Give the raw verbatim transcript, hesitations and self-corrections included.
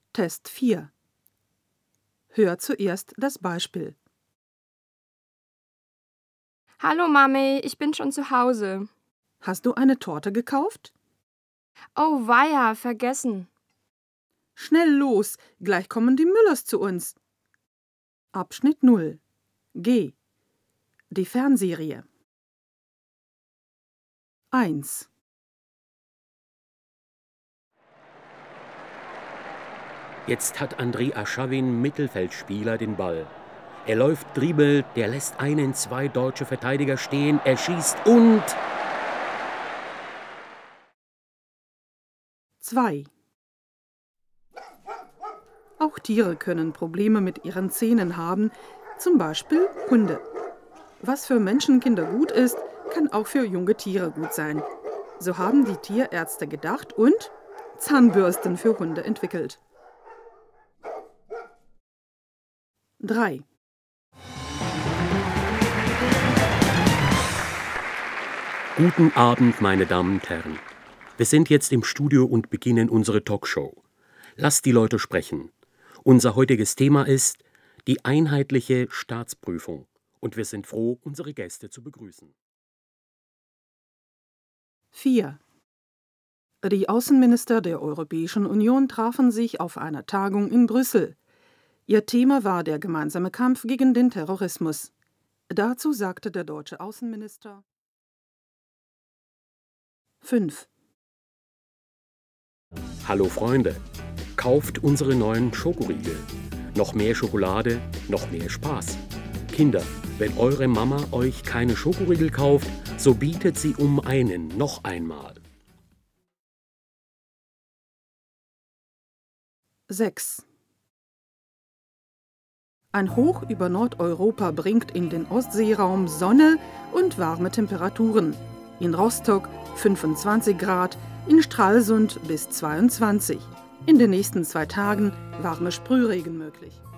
Test vier. Hör zuerst das Beispiel. Hallo Mami, ich bin schon zu Hause. Hast du eine Torte gekauft? Oh weia, vergessen. Schnell los, gleich kommen die Müllers zu uns. Abschnitt null. G. Die Fernserie. eins. Jetzt hat Andrei Aschawin, Mittelfeldspieler, den Ball. Er läuft, dribbelt, der lässt einen, zwei deutsche Verteidiger stehen, er schießt und... zwei. Auch Tiere können Probleme mit ihren Zähnen haben, zum Beispiel Hunde. Was für Menschenkinder gut ist, kann auch für junge Tiere gut sein. So haben die Tierärzte gedacht und Zahnbürsten für Hunde entwickelt. drei. Guten Abend, meine Damen und Herren. Wir sind jetzt im Studio und beginnen unsere Talkshow. Lasst die Leute sprechen. Unser heutiges Thema ist die einheitliche Staatsprüfung. Und wir sind froh, unsere Gäste zu begrüßen. vier. Die Außenminister der Europäischen Union trafen sich auf einer Tagung in Brüssel. Ihr Thema war der gemeinsame Kampf gegen den Terrorismus. Dazu sagte der deutsche Außenminister: fünf. Hallo Freunde, kauft unsere neuen Schokoriegel. Noch mehr Schokolade, noch mehr Spaß. Kinder, wenn eure Mama euch keine Schokoriegel kauft, so bietet sie um einen noch einmal. sechs. Ein Hoch über Nordeuropa bringt in den Ostseeraum Sonne und warme Temperaturen. In Rostock fünfundzwanzig Grad, in Stralsund bis zweiundzwanzig. In den nächsten zwei Tagen warme Sprühregen möglich.